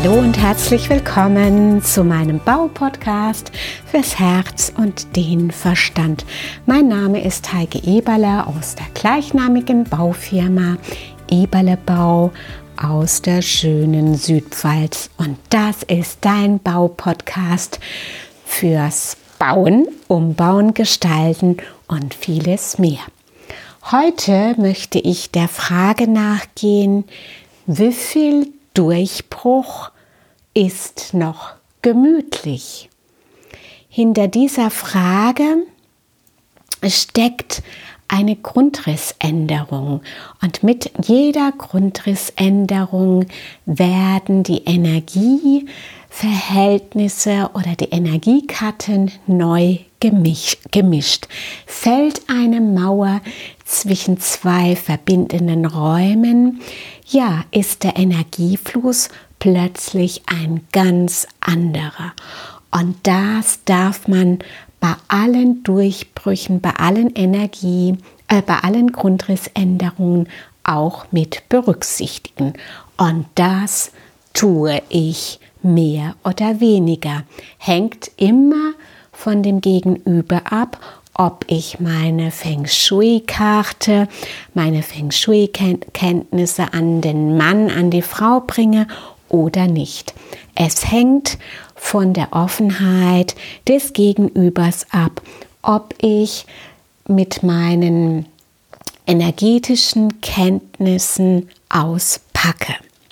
Hallo und herzlich willkommen zu meinem Baupodcast fürs Herz und den Verstand. Mein Name ist Heike Eberle aus der gleichnamigen Baufirma Eberle Bau aus der schönen Südpfalz. Und das ist dein Baupodcast fürs Bauen, Umbauen, Gestalten und vieles mehr. Heute möchte ich der Frage nachgehen, wie viel Durchbruch ist noch gemütlich? Hinter dieser Frage steckt eine Grundrissänderung und mit jeder Grundrissänderung werden die Energieverhältnisse oder die Energiekarten neu gemischt. Fällt eine Mauer zwischen zwei verbindenden Räumen, ja, ist der Energiefluss plötzlich ein ganz anderer. Und das darf man bei allen Durchbrüchen, bei allen bei allen Grundrissänderungen auch mit berücksichtigen. Und das tue ich mehr oder weniger. Hängt immer von dem Gegenüber ab, ob ich meine Feng Shui-Karte, meine Feng Shui-Kenntnisse an den Mann, an die Frau bringe oder nicht. Es hängt von der Offenheit des Gegenübers ab, ob ich mit meinen energetischen Kenntnissen auspacke.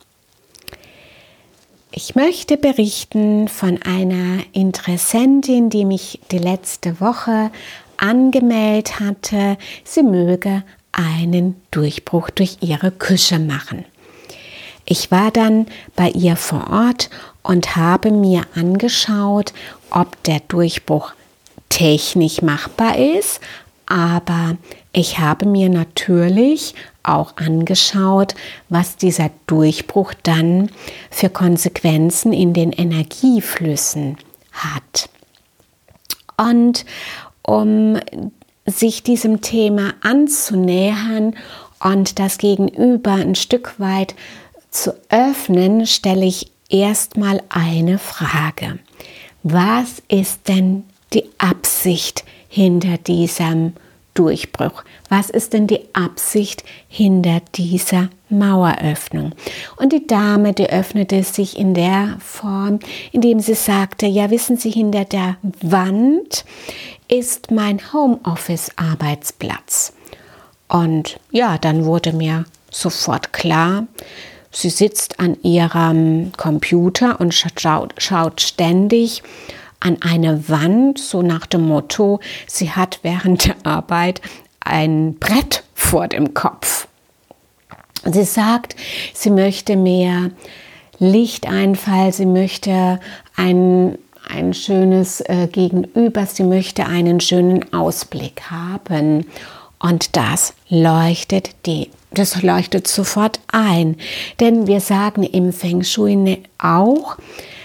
Ich möchte berichten von einer Interessentin, die mich die letzte Woche angemeldet hatte, sie möge einen Durchbruch durch ihre Küche machen. Ich war dann bei ihr vor Ort und habe mir angeschaut, ob der Durchbruch technisch machbar ist, aber ich habe mir natürlich auch angeschaut, was dieser Durchbruch dann für Konsequenzen in den Energieflüssen hat. Und um sich diesem Thema anzunähern und das Gegenüber ein Stück weit zu öffnen, stelle ich erstmal eine Frage. Was ist denn die Absicht hinter diesem Durchbruch? Was ist denn die Absicht hinter dieser Maueröffnung? Und die Dame, die öffnete sich in der Form, indem sie sagte, ja, wissen Sie, hinter der Wand ist mein Homeoffice-Arbeitsplatz. Und ja, dann wurde mir sofort klar, sie sitzt an ihrem Computer und schaut ständig an eine Wand, so nach dem Motto, sie hat während der Arbeit ein Brett vor dem Kopf. Sie sagt, sie möchte mehr Lichteinfall, sie möchte ein schönes Gegenüber, sie möchte einen schönen Ausblick haben. Und das leuchtet sofort ein. Denn wir sagen im Feng Shui auch,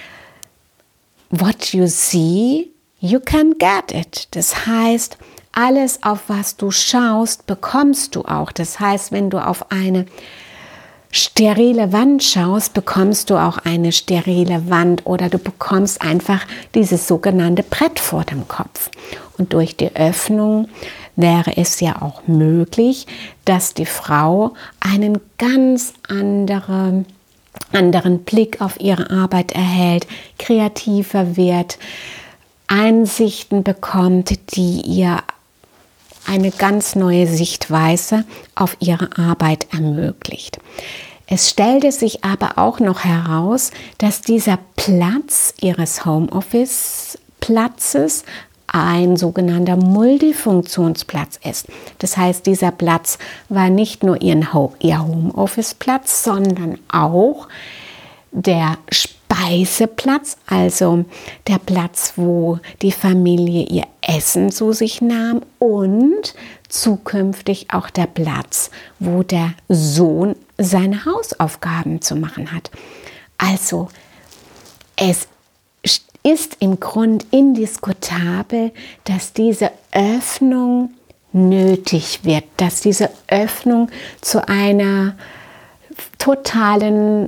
what you see, you can get it. Das heißt, alles, auf was du schaust, bekommst du auch. Das heißt, wenn du auf eine sterile Wand schaust, bekommst du auch eine sterile Wand oder du bekommst einfach dieses sogenannte Brett vor dem Kopf. Und durch die Öffnung wäre es ja auch möglich, dass die Frau einen ganz anderen Blick auf ihre Arbeit erhält, kreativer wird, Einsichten bekommt, die ihr eine ganz neue Sichtweise auf ihre Arbeit ermöglicht. Es stellte sich aber auch noch heraus, dass dieser Platz ihres Homeoffice-Platzes ein sogenannter Multifunktionsplatz ist. Das heißt, dieser Platz war nicht nur ihr Homeoffice-Platz, sondern auch der Speiseplatz, also der Platz, wo die Familie ihr Essen zu sich nahm und zukünftig auch der Platz, wo der Sohn seine Hausaufgaben zu machen hat. Also es ist im Grund indiskutabel, dass diese Öffnung nötig wird, dass diese Öffnung zu einer totalen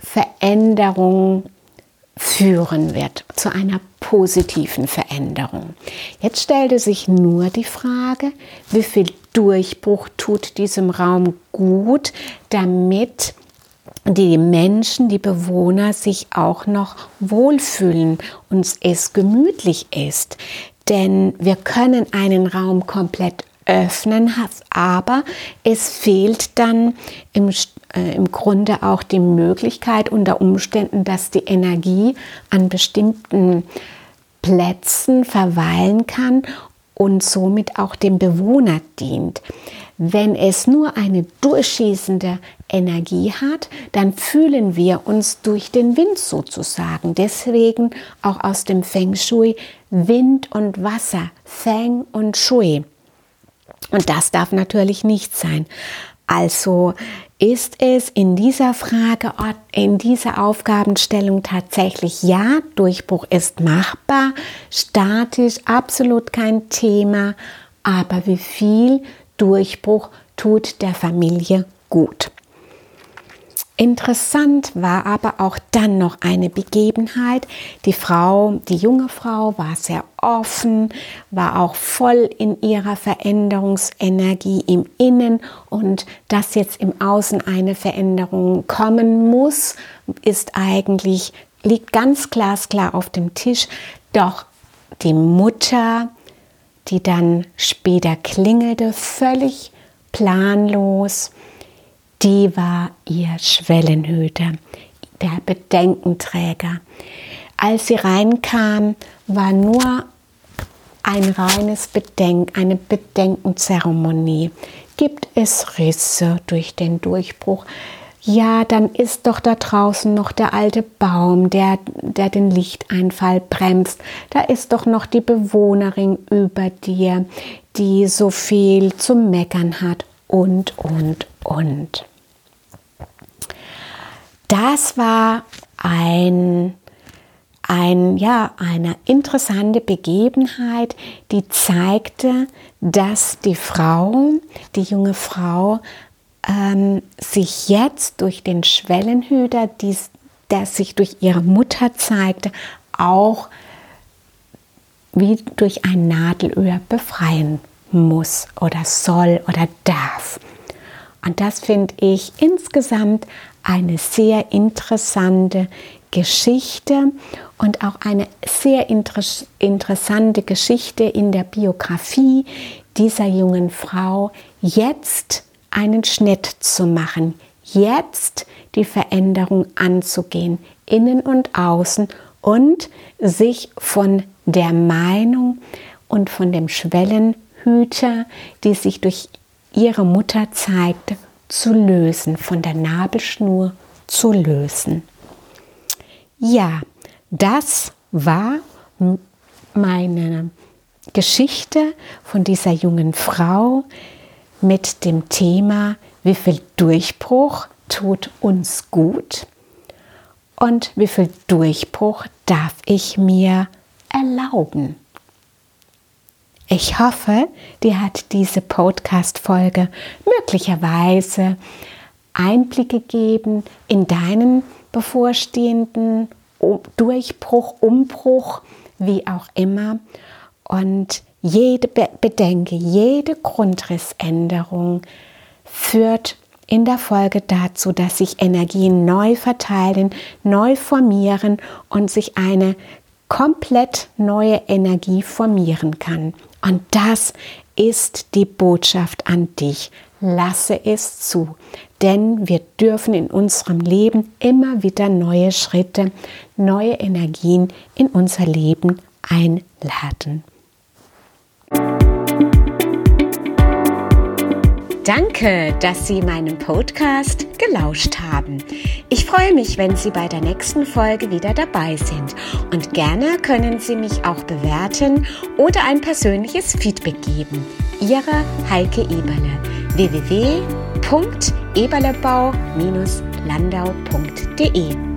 Veränderung führen wird, zu einer positiven Veränderung. Jetzt stellte sich nur die Frage, wie viel Durchbruch tut diesem Raum gut, damit die Menschen, die Bewohner sich auch noch wohlfühlen und es gemütlich ist. Denn wir können einen Raum komplett öffnen, aber es fehlt dann im Grunde auch die Möglichkeit unter Umständen, dass die Energie an bestimmten Plätzen verweilen kann und somit auch dem Bewohner dient. Wenn es nur eine durchschießende Energie hat, dann fühlen wir uns durch den Wind sozusagen. Deswegen auch aus dem Feng Shui Wind und Wasser, Feng und Shui. Und das darf natürlich nicht sein. Also ist es in dieser Frage, in dieser Aufgabenstellung tatsächlich ja, Durchbruch ist machbar, statisch, absolut kein Thema, aber wie viel Durchbruch tut der Familie gut. Interessant war aber auch dann noch eine Begebenheit. Die junge Frau war sehr offen, war auch voll in ihrer Veränderungsenergie im Innen, und dass jetzt im Außen eine Veränderung kommen muss, liegt ganz glasklar auf dem Tisch. Doch die Mutter, die dann später klingelte, völlig planlos, die war ihr Schwellenhüter, der Bedenkenträger. Als sie reinkam, war nur eine Bedenkenzeremonie. Gibt es Risse durch den Durchbruch? Ja, dann ist doch da draußen noch der alte Baum, der den Lichteinfall bremst. Da ist doch noch die Bewohnerin über dir, die so viel zu meckern hat und. Das war eine interessante Begebenheit, die zeigte, dass die junge Frau, sich jetzt durch den Schwellenhüter, der sich durch ihre Mutter zeigte, auch wie durch ein Nadelöhr befreien muss oder soll oder darf. Und das finde ich insgesamt eine sehr interessante Geschichte und auch eine sehr interessante Geschichte in der Biografie dieser jungen Frau, jetzt einen Schnitt zu machen, jetzt die Veränderung anzugehen, innen und außen, und sich von der Meinung und von dem Schwellenhüter, die sich durch ihre Mutter zeigte, zu lösen, von der Nabelschnur zu lösen. Ja, das war meine Geschichte von dieser jungen Frau mit dem Thema, wie viel Durchbruch tut uns gut und wie viel Durchbruch darf ich mir erlauben. Ich hoffe, dir hat diese Podcast-Folge möglicherweise Einblick gegeben in deinen bevorstehenden Durchbruch, Umbruch, wie auch immer. Und jede Grundrissänderung führt in der Folge dazu, dass sich Energien neu verteilen, neu formieren und sich eine komplett neue Energie formieren kann. Und das ist die Botschaft an dich. Lasse es zu, denn wir dürfen in unserem Leben immer wieder neue Schritte, neue Energien in unser Leben einladen. Danke, dass Sie meinem Podcast gelauscht haben. Ich freue mich, wenn Sie bei der nächsten Folge wieder dabei sind. Und gerne können Sie mich auch bewerten oder ein persönliches Feedback geben. Ihre Heike Eberle. www.eberlebau-landau.de